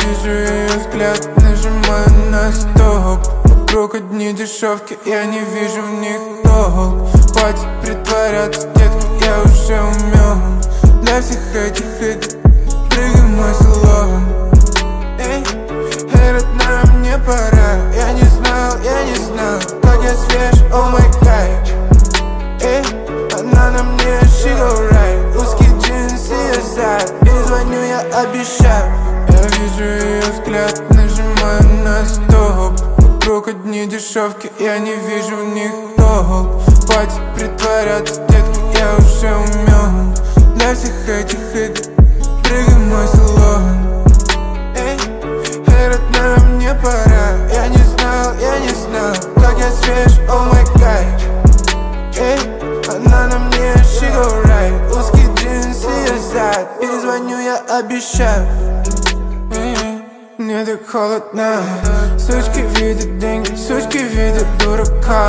вижу ее взгляд, нажимаю на стоп. Вокруг одни дешевки, я не вижу в них толк. Хватит притворяться, детка, я уже умен. Для всех этих игр прыгай в мой салон. Эй, родная, мне пора. Я не знал, как я свеж, о май гад. Эй, она на мне, she go right. Узкие джинсы, я зад. Перезвоню, я обещаю. Я вижу ее взгляд, нажимаю на стоп. Вокруг одни дешевки, я не вижу в них толк. Хватит притворяться, детка, я уже умен. Для всех этих игр прыгай в мой салон. Эй, родная, мне пора. Я не знал, как я свеж, о май гад. Эй, она на мне, she go right. Узкие джинсы, я зад. Перезвоню, я обещаю. Мне так холодно. Сучки видят деньги, сучки видят дурака.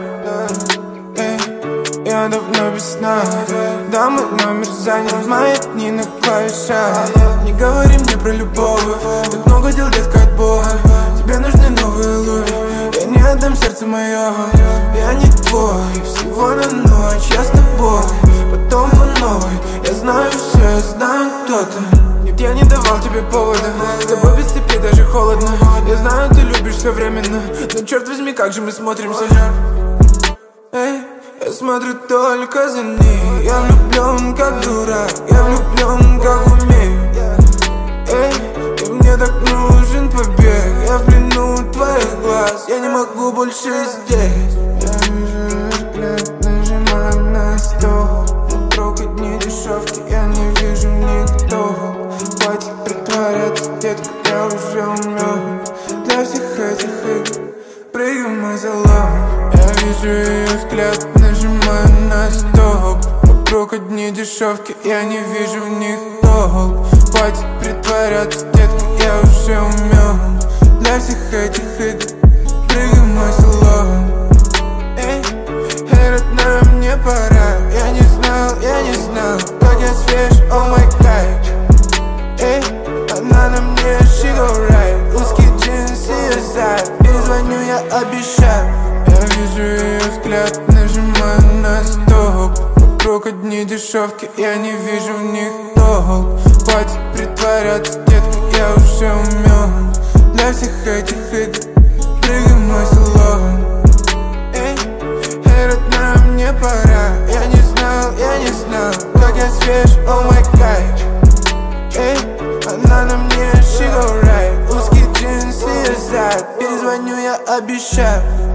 Я давно без сна. Да, мой номер занят, мои дни на клавишах. Не говори мне про любовь, так много дел, детка, от Бога. Тебе нужны новые луи, я не отдам сердце мое. Я не твой, всего на ночь, я с тобой. Потом по новой, я знаю все, я знаю, кто ты. Нет, я не давал тебе повода, с тобой без цепи даже холодно. Я знаю, ты любишь все временно, но черт возьми, как же мы смотримся. Эй, я смотрю только за ней. Я влюблен как дурак, я влюблен как умею. Эй, и мне так нужен побег. Я в плену твоих глаз, я не могу больше здесь. Я вижу взгляд, нажимаю на стоп. Вокруг одни дешевки, я не вижу никто. Хватит притворяться, детка, я уже умен. Для всех этих игр прыгай в мой салон. Я вижу ее взгляд, нажимаю на стоп. Вокруг одни дешевки, я не вижу в них толк. Хватит притворяться, детка, я уже умен. Для всех этих игр прыгай в мой салон. Эй, родная, мне пора. Я не знал, как я свеж, о май гад. Эй, она на мне, she go right. Узкие джинсы, я зад. Перезвоню, я обещаю. Я вижу ее взгляд, нажимаю на стоп. Вокруг одни дешевки, я не вижу в них толк. Хватит притворяться, детка, я уже умен. Для всех этих игр прыгай в мой салон. Эй, родная, мне пора. Я не знал, как я свеж, о май гад. Эй, она на мне, she go right. Узкие джинсы, я зад. Перезвоню, я обещаю.